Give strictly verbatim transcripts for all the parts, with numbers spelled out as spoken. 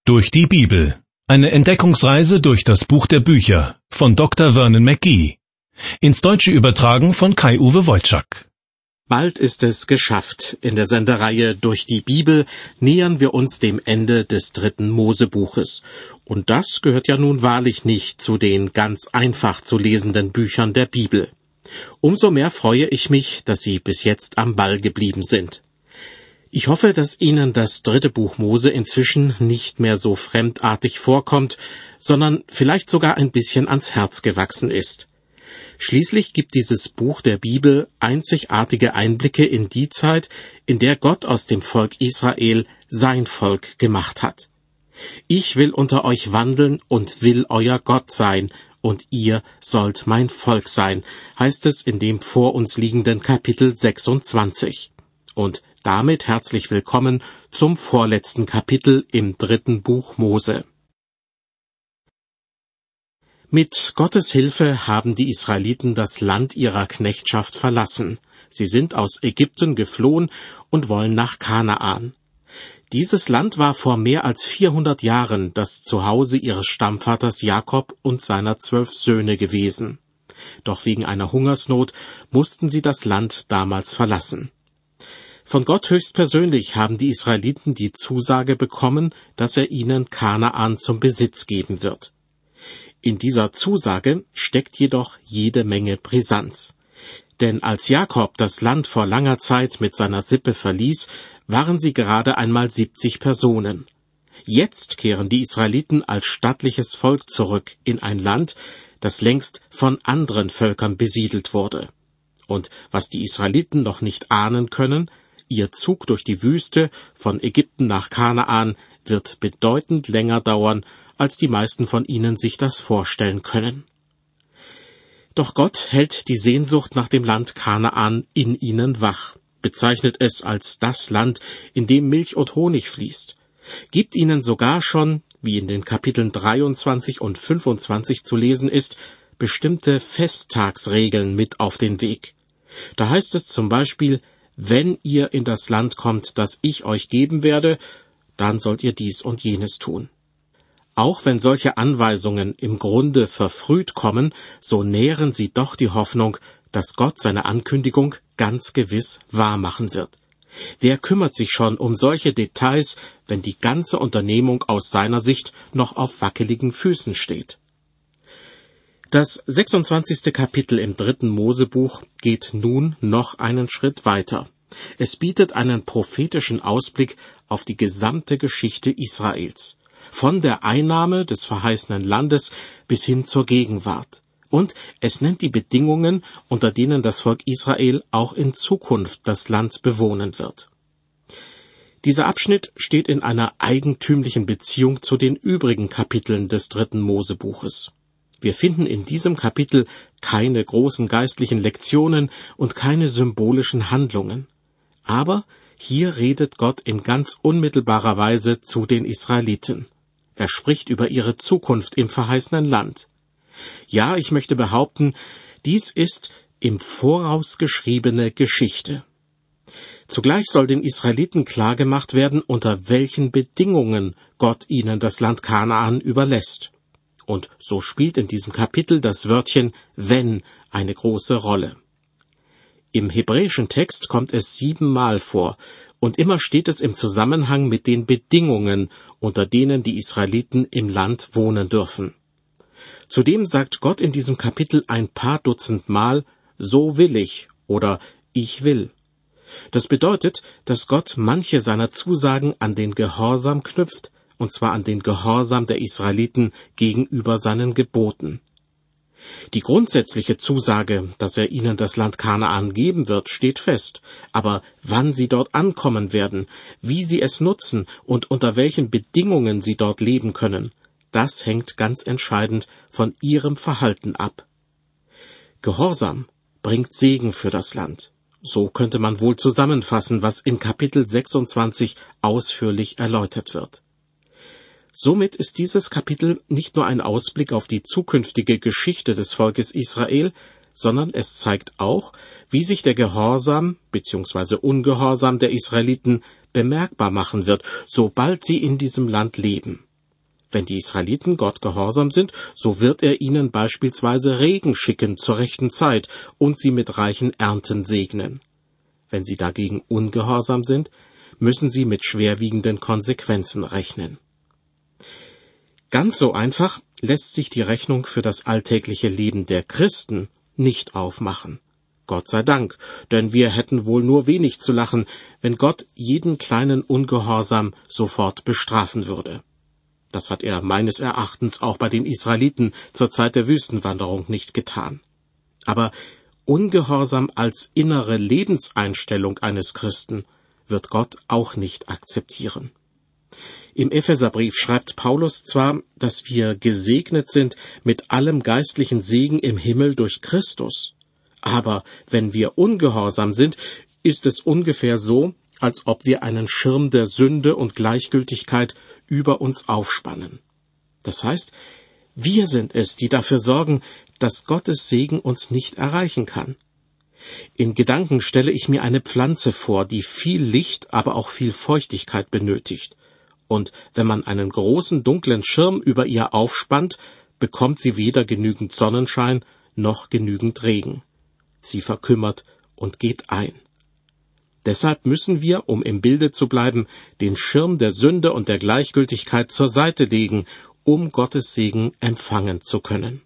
Durch die Bibel. Eine Entdeckungsreise durch das Buch der Bücher von Doktor Vernon McGee. Ins Deutsche übertragen von Kai-Uwe Wolczak. Bald ist es geschafft. In der Sendereihe Durch die Bibel nähern wir uns dem Ende des dritten Mosebuches. Und das gehört ja nun wahrlich nicht zu den ganz einfach zu lesenden Büchern der Bibel. Umso mehr freue ich mich, dass Sie bis jetzt am Ball geblieben sind. Ich hoffe, dass Ihnen das dritte Buch Mose inzwischen nicht mehr so fremdartig vorkommt, sondern vielleicht sogar ein bisschen ans Herz gewachsen ist. Schließlich gibt dieses Buch der Bibel einzigartige Einblicke in die Zeit, in der Gott aus dem Volk Israel sein Volk gemacht hat. Ich will unter euch wandeln und will euer Gott sein, und ihr sollt mein Volk sein, heißt es in dem vor uns liegenden Kapitel sechsundzwanzig. Und damit herzlich willkommen zum vorletzten Kapitel im dritten Buch Mose. Mit Gottes Hilfe haben die Israeliten das Land ihrer Knechtschaft verlassen. Sie sind aus Ägypten geflohen und wollen nach Kanaan. Dieses Land war vor mehr als vierhundert Jahren das Zuhause ihres Stammvaters Jakob und seiner zwölf Söhne gewesen. Doch wegen einer Hungersnot mussten sie das Land damals verlassen. Von Gott höchstpersönlich haben die Israeliten die Zusage bekommen, dass er ihnen Kanaan zum Besitz geben wird. In dieser Zusage steckt jedoch jede Menge Brisanz. Denn als Jakob das Land vor langer Zeit mit seiner Sippe verließ, waren sie gerade einmal siebzig Personen. Jetzt kehren die Israeliten als stattliches Volk zurück in ein Land, das längst von anderen Völkern besiedelt wurde. Und was die Israeliten noch nicht ahnen können, ihr Zug durch die Wüste von Ägypten nach Kanaan wird bedeutend länger dauern, als die meisten von ihnen sich das vorstellen können. Doch Gott hält die Sehnsucht nach dem Land Kanaan in ihnen wach, bezeichnet es als das Land, in dem Milch und Honig fließt, gibt ihnen sogar schon, wie in den Kapiteln dreiundzwanzig und fünfundzwanzig zu lesen ist, bestimmte Festtagsregeln mit auf den Weg. Da heißt es zum Beispiel: Wenn ihr in das Land kommt, das ich euch geben werde, dann sollt ihr dies und jenes tun. Auch wenn solche Anweisungen im Grunde verfrüht kommen, so nähren sie doch die Hoffnung, dass Gott seine Ankündigung ganz gewiss wahrmachen wird. Wer kümmert sich schon um solche Details, wenn die ganze Unternehmung aus seiner Sicht noch auf wackeligen Füßen steht? Das sechsundzwanzigste Kapitel im dritten Mosebuch geht nun noch einen Schritt weiter. Es bietet einen prophetischen Ausblick auf die gesamte Geschichte Israels, von der Einnahme des verheißenen Landes bis hin zur Gegenwart. Und es nennt die Bedingungen, unter denen das Volk Israel auch in Zukunft das Land bewohnen wird. Dieser Abschnitt steht in einer eigentümlichen Beziehung zu den übrigen Kapiteln des dritten Mosebuches. Wir finden in diesem Kapitel keine großen geistlichen Lektionen und keine symbolischen Handlungen. Aber hier redet Gott in ganz unmittelbarer Weise zu den Israeliten. Er spricht über ihre Zukunft im verheißenen Land. Ja, ich möchte behaupten, dies ist im Voraus geschriebene Geschichte. Zugleich soll den Israeliten klargemacht werden, unter welchen Bedingungen Gott ihnen das Land Kanaan überlässt. Und so spielt in diesem Kapitel das Wörtchen wenn eine große Rolle. Im hebräischen Text kommt es siebenmal vor, und immer steht es im Zusammenhang mit den Bedingungen, unter denen die Israeliten im Land wohnen dürfen. Zudem sagt Gott in diesem Kapitel ein paar Dutzend Mal, so will ich oder ich will. Das bedeutet, dass Gott manche seiner Zusagen an den Gehorsam knüpft, und zwar an den Gehorsam der Israeliten gegenüber seinen Geboten. Die grundsätzliche Zusage, dass er ihnen das Land Kanaan geben wird, steht fest. Aber wann sie dort ankommen werden, wie sie es nutzen und unter welchen Bedingungen sie dort leben können, das hängt ganz entscheidend von ihrem Verhalten ab. Gehorsam bringt Segen für das Land. So könnte man wohl zusammenfassen, was in Kapitel sechsundzwanzig ausführlich erläutert wird. Somit ist dieses Kapitel nicht nur ein Ausblick auf die zukünftige Geschichte des Volkes Israel, sondern es zeigt auch, wie sich der Gehorsam bzw. Ungehorsam der Israeliten bemerkbar machen wird, sobald sie in diesem Land leben. Wenn die Israeliten Gott gehorsam sind, so wird er ihnen beispielsweise Regen schicken zur rechten Zeit und sie mit reichen Ernten segnen. Wenn sie dagegen ungehorsam sind, müssen sie mit schwerwiegenden Konsequenzen rechnen. Ganz so einfach lässt sich die Rechnung für das alltägliche Leben der Christen nicht aufmachen. Gott sei Dank, denn wir hätten wohl nur wenig zu lachen, wenn Gott jeden kleinen Ungehorsam sofort bestrafen würde. Das hat er meines Erachtens auch bei den Israeliten zur Zeit der Wüstenwanderung nicht getan. Aber Ungehorsam als innere Lebenseinstellung eines Christen wird Gott auch nicht akzeptieren. Im Epheserbrief schreibt Paulus zwar, dass wir gesegnet sind mit allem geistlichen Segen im Himmel durch Christus, aber wenn wir ungehorsam sind, ist es ungefähr so, als ob wir einen Schirm der Sünde und Gleichgültigkeit über uns aufspannen. Das heißt, wir sind es, die dafür sorgen, dass Gottes Segen uns nicht erreichen kann. In Gedanken stelle ich mir eine Pflanze vor, die viel Licht, aber auch viel Feuchtigkeit benötigt. Und wenn man einen großen dunklen Schirm über ihr aufspannt, bekommt sie weder genügend Sonnenschein noch genügend Regen. Sie verkümmert und geht ein. Deshalb müssen wir, um im Bilde zu bleiben, den Schirm der Sünde und der Gleichgültigkeit zur Seite legen, um Gottes Segen empfangen zu können.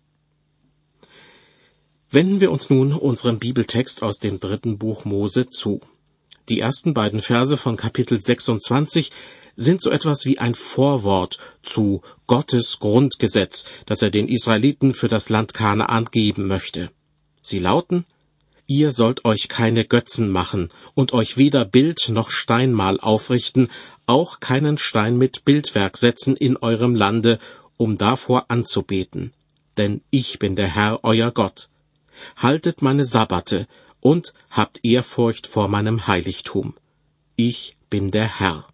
Wenden wir uns nun unserem Bibeltext aus dem dritten Buch Mose zu. Die ersten beiden Verse von Kapitel sechsundzwanzig sind so etwas wie ein Vorwort zu Gottes Grundgesetz, das er den Israeliten für das Land Kanaan geben möchte. Sie lauten: Ihr sollt euch keine Götzen machen und euch weder Bild noch Steinmal aufrichten, auch keinen Stein mit Bildwerk setzen in eurem Lande, um davor anzubeten. Denn ich bin der Herr, euer Gott. Haltet meine Sabbate und habt Ehrfurcht vor meinem Heiligtum. Ich bin der Herr.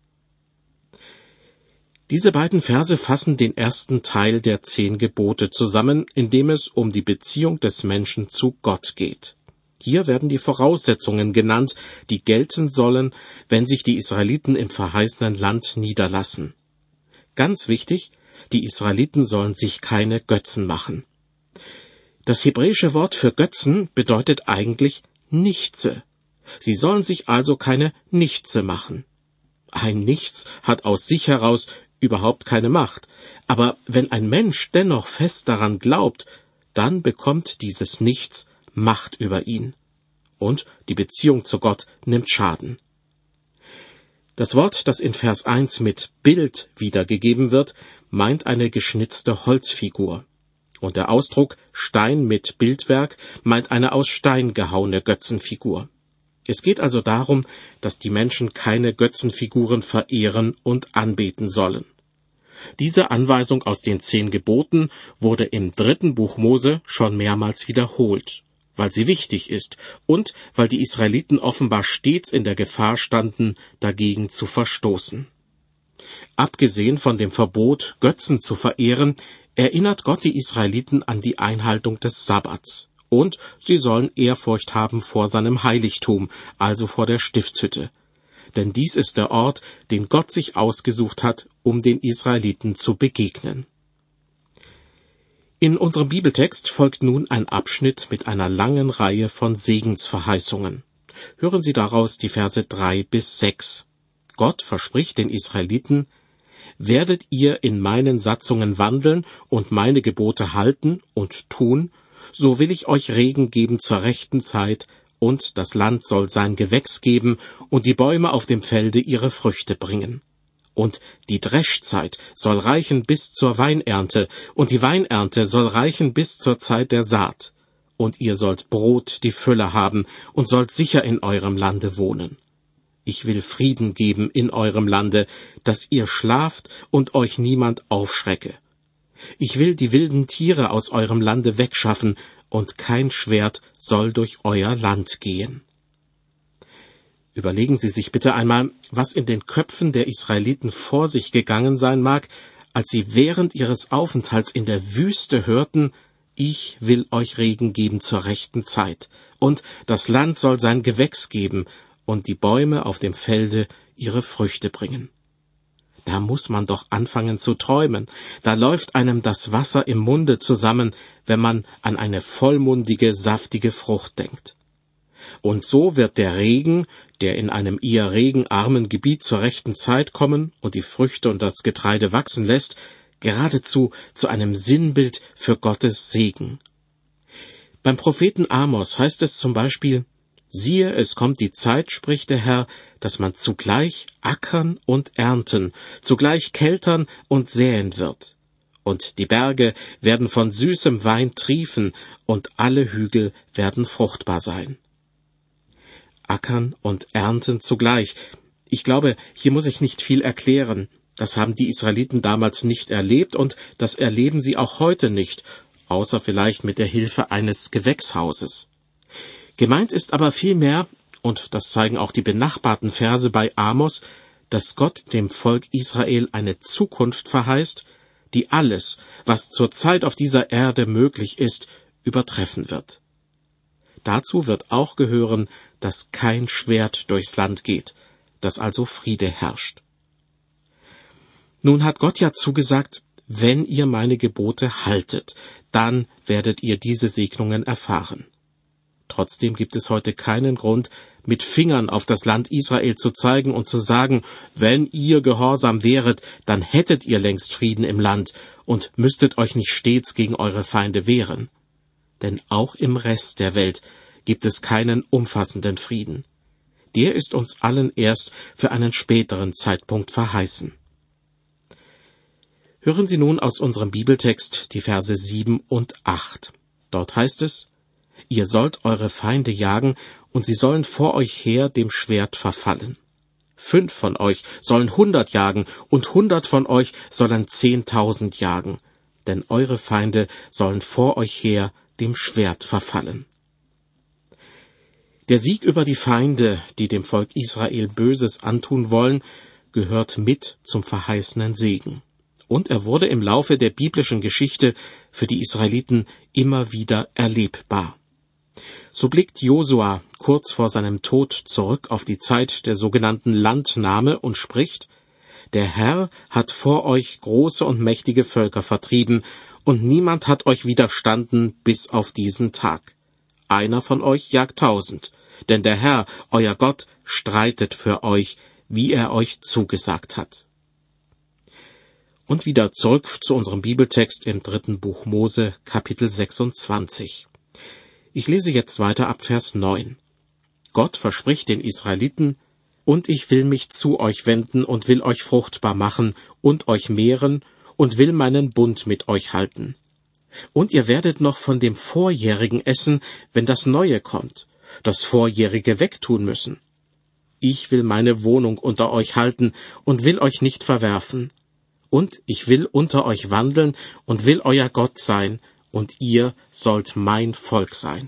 Diese beiden Verse fassen den ersten Teil der zehn Gebote zusammen, in dem es um die Beziehung des Menschen zu Gott geht. Hier werden die Voraussetzungen genannt, die gelten sollen, wenn sich die Israeliten im verheißenen Land niederlassen. Ganz wichtig, die Israeliten sollen sich keine Götzen machen. Das hebräische Wort für Götzen bedeutet eigentlich Nichtse. Sie sollen sich also keine Nichtse machen. Ein Nichts hat aus sich heraus überhaupt keine Macht, aber wenn ein Mensch dennoch fest daran glaubt, dann bekommt dieses Nichts Macht über ihn. Und die Beziehung zu Gott nimmt Schaden. Das Wort, das in Vers eins mit Bild wiedergegeben wird, meint eine geschnitzte Holzfigur. Und der Ausdruck Stein mit Bildwerk meint eine aus Stein gehauene Götzenfigur. Es geht also darum, dass die Menschen keine Götzenfiguren verehren und anbeten sollen. Diese Anweisung aus den zehn Geboten wurde im dritten Buch Mose schon mehrmals wiederholt, weil sie wichtig ist und weil die Israeliten offenbar stets in der Gefahr standen, dagegen zu verstoßen. Abgesehen von dem Verbot, Götzen zu verehren, erinnert Gott die Israeliten an die Einhaltung des Sabbats. Und sie sollen Ehrfurcht haben vor seinem Heiligtum, also vor der Stiftshütte. Denn dies ist der Ort, den Gott sich ausgesucht hat, um den Israeliten zu begegnen. In unserem Bibeltext folgt nun ein Abschnitt mit einer langen Reihe von Segensverheißungen. Hören Sie daraus die Verse drei bis sechs. Gott verspricht den Israeliten: Werdet ihr in meinen Satzungen wandeln und meine Gebote halten und tun, so will ich euch Regen geben zur rechten Zeit, und das Land soll sein Gewächs geben, und die Bäume auf dem Felde ihre Früchte bringen. Und die Dreschzeit soll reichen bis zur Weinernte, und die Weinernte soll reichen bis zur Zeit der Saat. Und ihr sollt Brot die Fülle haben, und sollt sicher in eurem Lande wohnen. Ich will Frieden geben in eurem Lande, dass ihr schlaft und euch niemand aufschrecke. Ich will die wilden Tiere aus eurem Lande wegschaffen, und kein Schwert soll durch euer Land gehen. Überlegen Sie sich bitte einmal, was in den Köpfen der Israeliten vor sich gegangen sein mag, als sie während ihres Aufenthalts in der Wüste hörten: Ich will euch Regen geben zur rechten Zeit, und das Land soll sein Gewächs geben, und die Bäume auf dem Felde ihre Früchte bringen. Da muss man doch anfangen zu träumen. Da läuft einem das Wasser im Munde zusammen, wenn man an eine vollmundige, saftige Frucht denkt. Und so wird der Regen, der in einem eher regenarmen Gebiet zur rechten Zeit kommen und die Früchte und das Getreide wachsen lässt, geradezu zu einem Sinnbild für Gottes Segen. Beim Propheten Amos heißt es zum Beispiel: Siehe, es kommt die Zeit, spricht der Herr, dass man zugleich ackern und ernten, zugleich keltern und säen wird. Und die Berge werden von süßem Wein triefen, und alle Hügel werden fruchtbar sein. Ackern und ernten zugleich. Ich glaube, hier muss ich nicht viel erklären. Das haben die Israeliten damals nicht erlebt, und das erleben sie auch heute nicht, außer vielleicht mit der Hilfe eines Gewächshauses. Gemeint ist aber vielmehr, und das zeigen auch die benachbarten Verse bei Amos, dass Gott dem Volk Israel eine Zukunft verheißt, die alles, was zurzeit auf dieser Erde möglich ist, übertreffen wird. Dazu wird auch gehören, dass kein Schwert durchs Land geht, dass also Friede herrscht. Nun hat Gott ja zugesagt, wenn ihr meine Gebote haltet, dann werdet ihr diese Segnungen erfahren. Trotzdem gibt es heute keinen Grund, mit Fingern auf das Land Israel zu zeigen und zu sagen, wenn ihr gehorsam wäret, dann hättet ihr längst Frieden im Land und müsstet euch nicht stets gegen eure Feinde wehren. Denn auch im Rest der Welt gibt es keinen umfassenden Frieden. Der ist uns allen erst für einen späteren Zeitpunkt verheißen. Hören Sie nun aus unserem Bibeltext die Verse sieben und acht. Dort heißt es: Ihr sollt eure Feinde jagen, und sie sollen vor euch her dem Schwert verfallen. Fünf von euch sollen hundert jagen, und hundert von euch sollen zehntausend jagen, denn eure Feinde sollen vor euch her dem Schwert verfallen. Der Sieg über die Feinde, die dem Volk Israel Böses antun wollen, gehört mit zum verheißenen Segen. Und er wurde im Laufe der biblischen Geschichte für die Israeliten immer wieder erlebbar. So blickt Josua kurz vor seinem Tod zurück auf die Zeit der sogenannten Landnahme und spricht: Der Herr hat vor euch große und mächtige Völker vertrieben, und niemand hat euch widerstanden bis auf diesen Tag. Einer von euch jagt tausend, denn der Herr, euer Gott, streitet für euch, wie er euch zugesagt hat. Und wieder zurück zu unserem Bibeltext im dritten Buch Mose, Kapitel sechsundzwanzig. Ich lese jetzt weiter ab Vers neun. Gott verspricht den Israeliten: Und ich will mich zu euch wenden und will euch fruchtbar machen und euch mehren und will meinen Bund mit euch halten. Und ihr werdet noch von dem Vorjährigen essen, wenn das Neue kommt, das Vorjährige wegtun müssen. Ich will meine Wohnung unter euch halten und will euch nicht verwerfen. Und ich will unter euch wandeln und will euer Gott sein, und ihr sollt mein Volk sein.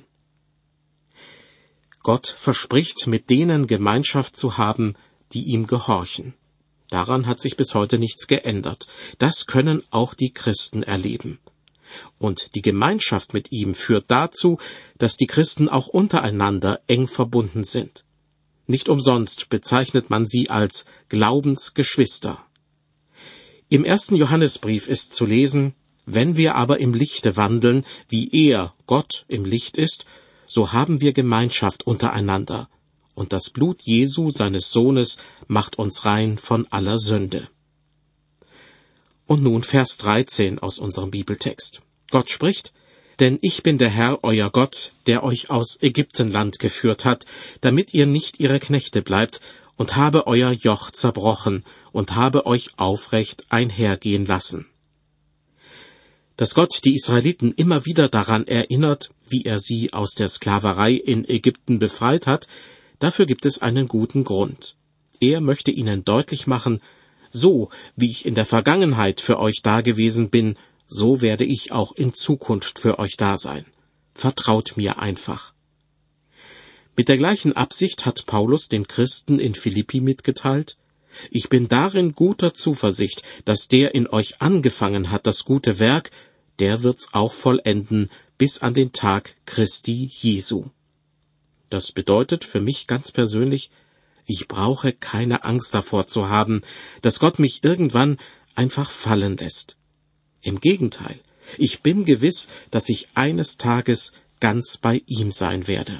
Gott verspricht, mit denen Gemeinschaft zu haben, die ihm gehorchen. Daran hat sich bis heute nichts geändert. Das können auch die Christen erleben. Und die Gemeinschaft mit ihm führt dazu, dass die Christen auch untereinander eng verbunden sind. Nicht umsonst bezeichnet man sie als Glaubensgeschwister. Im ersten Johannesbrief ist zu lesen: Wenn wir aber im Lichte wandeln, wie er, Gott, im Licht ist, so haben wir Gemeinschaft untereinander, und das Blut Jesu, seines Sohnes, macht uns rein von aller Sünde. Und nun Vers dreizehn aus unserem Bibeltext. Gott spricht: Denn ich bin der Herr, euer Gott, der euch aus Ägyptenland geführt hat, damit ihr nicht ihre Knechte bleibt, und habe euer Joch zerbrochen und habe euch aufrecht einhergehen lassen. Dass Gott die Israeliten immer wieder daran erinnert, wie er sie aus der Sklaverei in Ägypten befreit hat, dafür gibt es einen guten Grund. Er möchte ihnen deutlich machen: So wie ich in der Vergangenheit für euch dagewesen bin, so werde ich auch in Zukunft für euch da sein. Vertraut mir einfach. Mit der gleichen Absicht hat Paulus den Christen in Philippi mitgeteilt: Ich bin darin guter Zuversicht, dass der in euch angefangen hat, das gute Werk, der wird's auch vollenden bis an den Tag Christi Jesu. Das bedeutet für mich ganz persönlich, Ich brauche keine Angst davor zu haben, dass Gott mich irgendwann einfach fallen lässt. Im Gegenteil, ich bin gewiss, dass ich eines Tages ganz bei ihm sein werde.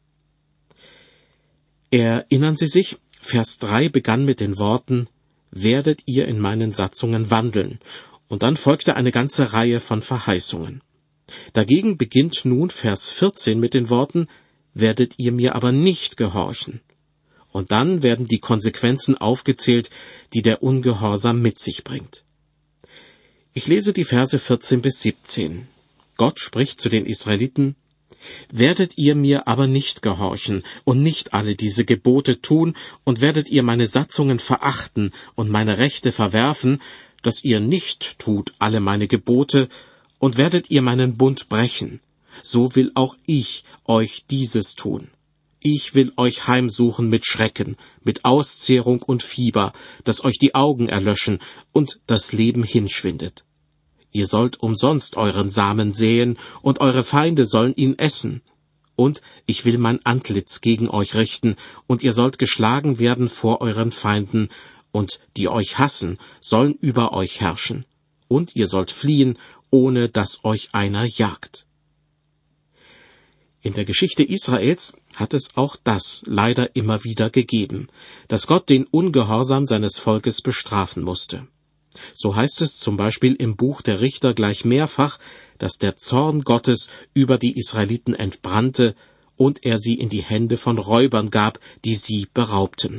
Erinnern Sie sich, Vers drei begann mit den Worten, »Werdet ihr in meinen Satzungen wandeln«, und dann folgte eine ganze Reihe von Verheißungen. Dagegen beginnt nun Vers vierzehn mit den Worten, »Werdet ihr mir aber nicht gehorchen«. Und dann werden die Konsequenzen aufgezählt, die der Ungehorsam mit sich bringt. Ich lese die Verse vierzehn bis siebzehn. Gott spricht zu den Israeliten, »Werdet ihr mir aber nicht gehorchen und nicht alle diese Gebote tun, und werdet ihr meine Satzungen verachten und meine Rechte verwerfen, dass ihr nicht tut alle meine Gebote, und werdet ihr meinen Bund brechen, so will auch ich euch dieses tun. Ich will euch heimsuchen mit Schrecken, mit Auszehrung und Fieber, dass euch die Augen erlöschen und das Leben hinschwindet. Ihr sollt umsonst euren Samen säen, und eure Feinde sollen ihn essen. Und ich will mein Antlitz gegen euch richten, und ihr sollt geschlagen werden vor euren Feinden, und die euch hassen, sollen über euch herrschen. Und ihr sollt fliehen, ohne dass euch einer jagt.« In der Geschichte Israels hat es auch das leider immer wieder gegeben, dass Gott den Ungehorsam seines Volkes bestrafen musste. So heißt es zum Beispiel im Buch der Richter gleich mehrfach, dass der Zorn Gottes über die Israeliten entbrannte und er sie in die Hände von Räubern gab, die sie beraubten.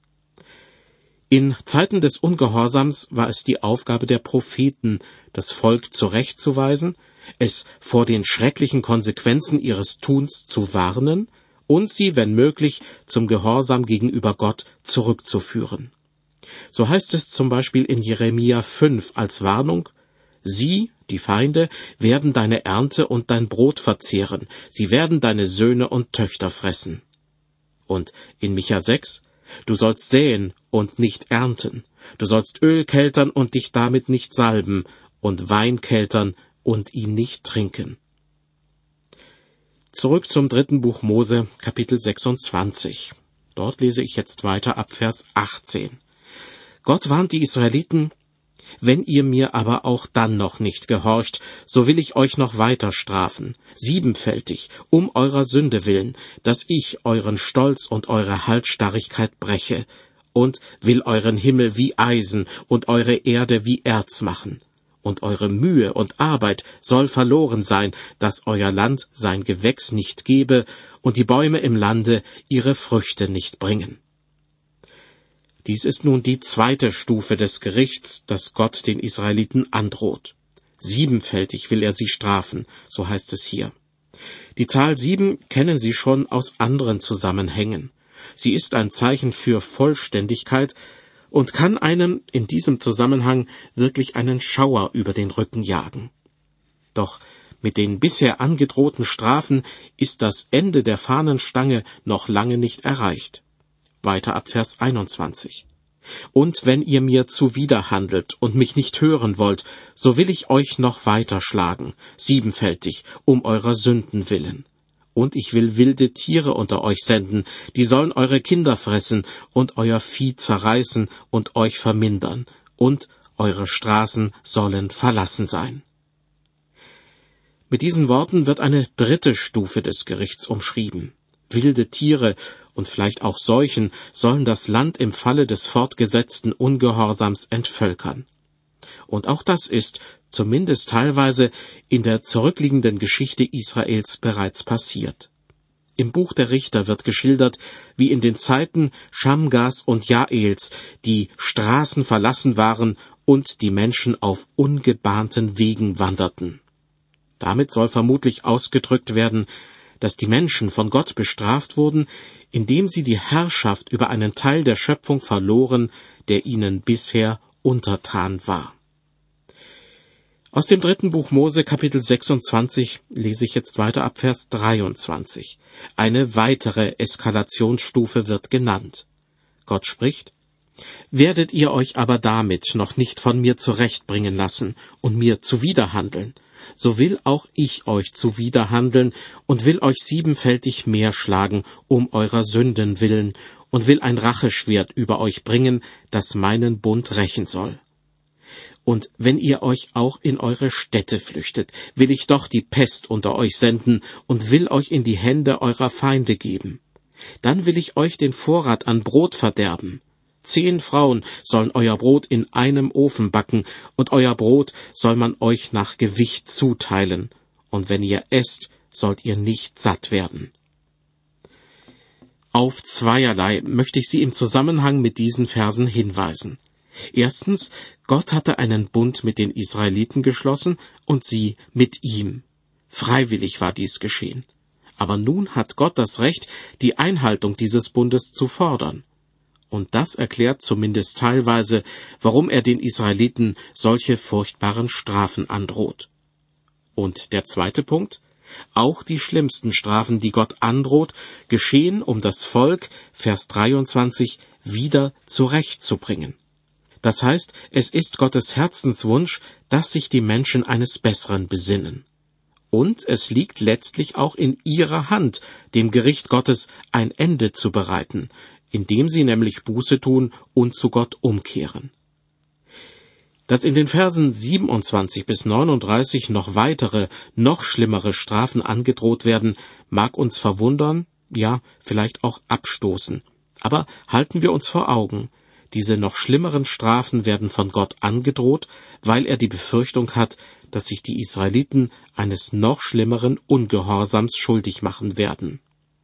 In Zeiten des Ungehorsams war es die Aufgabe der Propheten, das Volk zurechtzuweisen, es vor den schrecklichen Konsequenzen ihres Tuns zu warnen und sie, wenn möglich, zum Gehorsam gegenüber Gott zurückzuführen. So heißt es zum Beispiel in Jeremia fünf als Warnung, »Sie, die Feinde, werden deine Ernte und dein Brot verzehren, sie werden deine Söhne und Töchter fressen.« Und in Micha sechs, »Du sollst säen und nicht ernten, du sollst Öl keltern und dich damit nicht salben, und Wein keltern und ihn nicht trinken.« Zurück zum dritten Buch Mose, Kapitel sechsundzwanzig. Dort lese ich jetzt weiter ab Vers achtzehn. Gott warnt die Israeliten, »Wenn ihr mir aber auch dann noch nicht gehorcht, so will ich euch noch weiter strafen, siebenfältig, um eurer Sünde willen, dass ich euren Stolz und eure Halsstarrigkeit breche, und will euren Himmel wie Eisen und eure Erde wie Erz machen. Und eure Mühe und Arbeit soll verloren sein, dass euer Land sein Gewächs nicht gebe und die Bäume im Lande ihre Früchte nicht bringen.« Dies ist nun die zweite Stufe des Gerichts, das Gott den Israeliten androht. Siebenfältig will er sie strafen, so heißt es hier. Die Zahl sieben kennen Sie schon aus anderen Zusammenhängen. Sie ist ein Zeichen für Vollständigkeit und kann einem in diesem Zusammenhang wirklich einen Schauer über den Rücken jagen. Doch mit den bisher angedrohten Strafen ist das Ende der Fahnenstange noch lange nicht erreicht. Weiter ab Vers einundzwanzig. »Und wenn ihr mir zuwiderhandelt und mich nicht hören wollt, so will ich euch noch weiter schlagen, siebenfältig, um eurer Sünden willen. Und ich will wilde Tiere unter euch senden, die sollen eure Kinder fressen und euer Vieh zerreißen und euch vermindern, und eure Straßen sollen verlassen sein.« Mit diesen Worten wird eine dritte Stufe des Gerichts umschrieben. Wilde Tiere und vielleicht auch Seuchen sollen das Land im Falle des fortgesetzten Ungehorsams entvölkern. Und auch das ist, zumindest teilweise, in der zurückliegenden Geschichte Israels bereits passiert. Im Buch der Richter wird geschildert, wie in den Zeiten Schamgas und Jaels die Straßen verlassen waren und die Menschen auf ungebahnten Wegen wanderten. Damit soll vermutlich ausgedrückt werden, dass die Menschen von Gott bestraft wurden, indem sie die Herrschaft über einen Teil der Schöpfung verloren, der ihnen bisher untertan war. Aus dem dritten Buch Mose, Kapitel sechsundzwanzig, lese ich jetzt weiter ab Vers dreiundzwanzig. Eine weitere Eskalationsstufe wird genannt. Gott spricht, »Werdet ihr euch aber damit noch nicht von mir zurechtbringen lassen und mir zuwiderhandeln, so will auch ich euch zuwiderhandeln und will euch siebenfältig mehr schlagen, um eurer Sünden willen, und will ein Racheschwert über euch bringen, das meinen Bund rächen soll. Und wenn ihr euch auch in eure Städte flüchtet, will ich doch die Pest unter euch senden und will euch in die Hände eurer Feinde geben. Dann will ich euch den Vorrat an Brot verderben. Zehn Frauen sollen euer Brot in einem Ofen backen, und euer Brot soll man euch nach Gewicht zuteilen. Und wenn ihr esst, sollt ihr nicht satt werden. Auf zweierlei möchte ich Sie im Zusammenhang mit diesen Versen hinweisen. Erstens, Gott hatte einen Bund mit den Israeliten geschlossen und sie mit ihm. Freiwillig war dies geschehen. Aber nun hat Gott das Recht, die Einhaltung dieses Bundes zu fordern. Und das erklärt zumindest teilweise, warum er den Israeliten solche furchtbaren Strafen androht. Und der zweite Punkt: Auch die schlimmsten Strafen, die Gott androht, geschehen, um das Volk, Vers dreiundzwanzig, wieder zurechtzubringen. Das heißt, es ist Gottes Herzenswunsch, dass sich die Menschen eines Besseren besinnen. Und es liegt letztlich auch in ihrer Hand, dem Gericht Gottes ein Ende zu bereiten, indem sie nämlich Buße tun und zu Gott umkehren. Dass in den Versen siebenundzwanzig bis neununddreißig noch weitere, noch schlimmere Strafen angedroht werden, mag uns verwundern, ja, vielleicht auch abstoßen. Aber halten wir uns vor Augen: Diese noch schlimmeren Strafen werden von Gott angedroht, weil er die Befürchtung hat, dass sich die Israeliten eines noch schlimmeren Ungehorsams schuldig machen werden.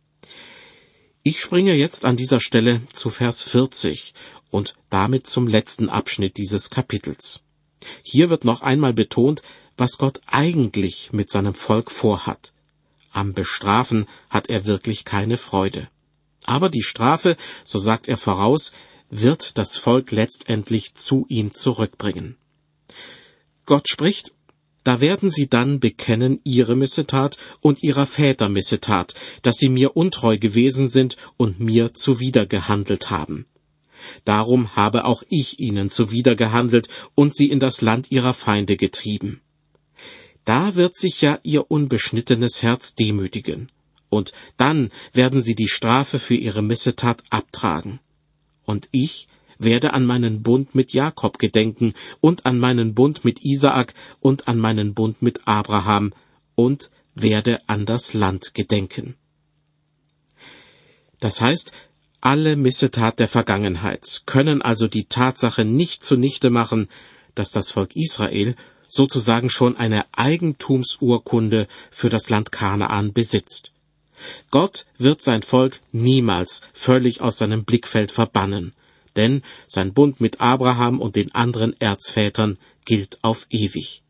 Ich springe jetzt an dieser Stelle zu Vers vierzig und damit zum letzten Abschnitt dieses Kapitels. Hier wird noch einmal betont, was Gott eigentlich mit seinem Volk vorhat. Am Bestrafen hat er wirklich keine Freude. Aber die Strafe, so sagt er voraus, wird das Volk letztendlich zu ihm zurückbringen. Gott spricht: Da werden sie dann bekennen ihre Missetat und ihrer Väter Missetat, dass sie mir untreu gewesen sind und mir zuwidergehandelt haben. Darum habe auch ich ihnen zuwidergehandelt und sie in das Land ihrer Feinde getrieben. Da wird sich ja ihr unbeschnittenes Herz demütigen, und dann werden sie die Strafe für ihre Missetat abtragen. Und ich werde an meinen Bund mit Jakob gedenken und an meinen Bund mit Isaak und an meinen Bund mit Abraham und werde an das Land gedenken. Das heißt, alle Missetat der Vergangenheit können also die Tatsache nicht zunichte machen, dass das Volk Israel sozusagen schon eine Eigentumsurkunde für das Land Kanaan besitzt. Gott wird sein Volk niemals völlig aus seinem Blickfeld verbannen, denn sein Bund mit Abraham und den anderen Erzvätern gilt auf ewig.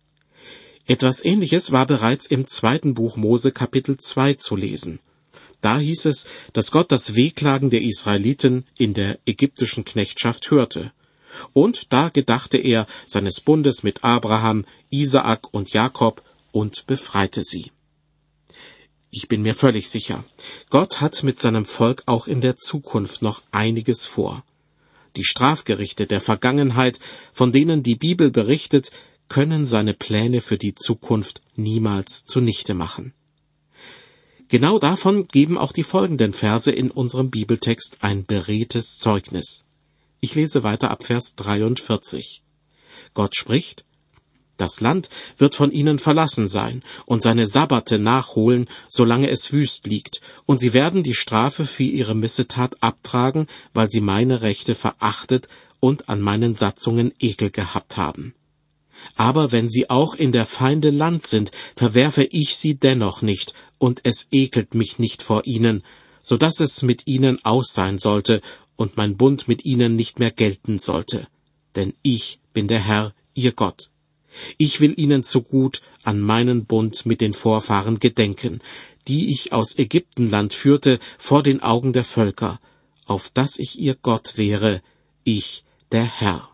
Etwas Ähnliches war bereits im zweiten Buch Mose Kapitel zwei zu lesen. Da hieß es, dass Gott das Wehklagen der Israeliten in der ägyptischen Knechtschaft hörte. Und da gedachte er seines Bundes mit Abraham, Isaak und Jakob und befreite sie. Ich bin mir völlig sicher, Gott hat mit seinem Volk auch in der Zukunft noch einiges vor. Die Strafgerichte der Vergangenheit, von denen die Bibel berichtet, können seine Pläne für die Zukunft niemals zunichte machen. Genau davon geben auch die folgenden Verse in unserem Bibeltext ein beredtes Zeugnis. Ich lese weiter ab Vers dreiundvierzig. Gott spricht: Das Land wird von ihnen verlassen sein und seine Sabbate nachholen, solange es wüst liegt, und sie werden die Strafe für ihre Missetat abtragen, weil sie meine Rechte verachtet und an meinen Satzungen Ekel gehabt haben. Aber wenn sie auch in der Feinde Land sind, verwerfe ich sie dennoch nicht, und es ekelt mich nicht vor ihnen, so dass es mit ihnen aus sein sollte und mein Bund mit ihnen nicht mehr gelten sollte. Denn ich bin der Herr, ihr Gott. Ich will ihnen zu gut an meinen Bund mit den Vorfahren gedenken, die ich aus Ägyptenland führte vor den Augen der Völker, auf dass ich ihr Gott wäre, ich, der Herr.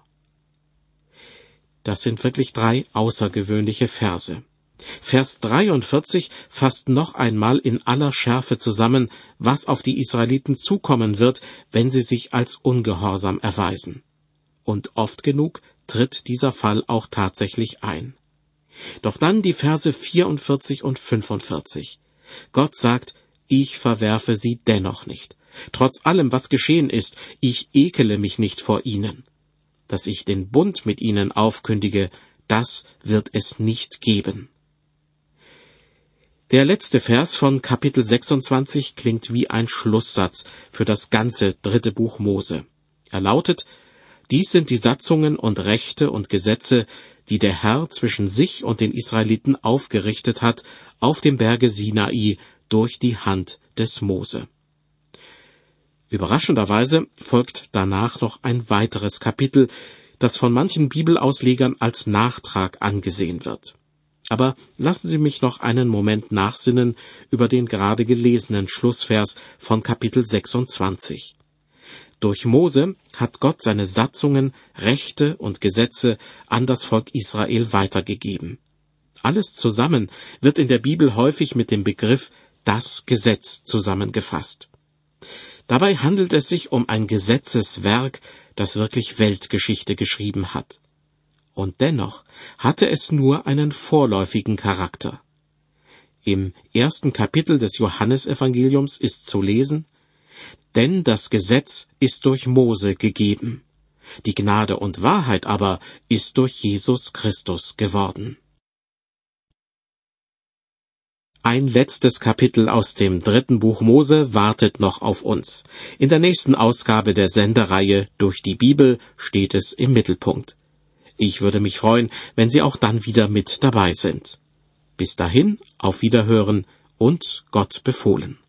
Das sind wirklich drei außergewöhnliche Verse. Vers dreiundvierzig fasst noch einmal in aller Schärfe zusammen, was auf die Israeliten zukommen wird, wenn sie sich als ungehorsam erweisen. Und oft genug tritt dieser Fall auch tatsächlich ein. Doch dann die Verse vierundvierzig und fünfundvierzig. Gott sagt, ich verwerfe sie dennoch nicht. Trotz allem, was geschehen ist, ich ekele mich nicht vor ihnen. Dass ich den Bund mit ihnen aufkündige, das wird es nicht geben. Der letzte Vers von Kapitel sechsundzwanzig klingt wie ein Schlusssatz für das ganze dritte Buch Mose. Er lautet, dies sind die Satzungen und Rechte und Gesetze, die der Herr zwischen sich und den Israeliten aufgerichtet hat auf dem Berge Sinai durch die Hand des Mose. Überraschenderweise folgt danach noch ein weiteres Kapitel, das von manchen Bibelauslegern als Nachtrag angesehen wird. Aber lassen Sie mich noch einen Moment nachsinnen über den gerade gelesenen Schlussvers von Kapitel sechsundzwanzig. Durch Mose hat Gott seine Satzungen, Rechte und Gesetze an das Volk Israel weitergegeben. Alles zusammen wird in der Bibel häufig mit dem Begriff das Gesetz zusammengefasst. Dabei handelt es sich um ein Gesetzeswerk, das wirklich Weltgeschichte geschrieben hat. Und dennoch hatte es nur einen vorläufigen Charakter. Im ersten Kapitel des Johannesevangeliums ist zu lesen, denn das Gesetz ist durch Mose gegeben, die Gnade und Wahrheit aber ist durch Jesus Christus geworden. Ein letztes Kapitel aus dem dritten Buch Mose wartet noch auf uns. In der nächsten Ausgabe der Sendereihe Durch die Bibel steht es im Mittelpunkt. Ich würde mich freuen, wenn Sie auch dann wieder mit dabei sind. Bis dahin, auf Wiederhören und Gott befohlen.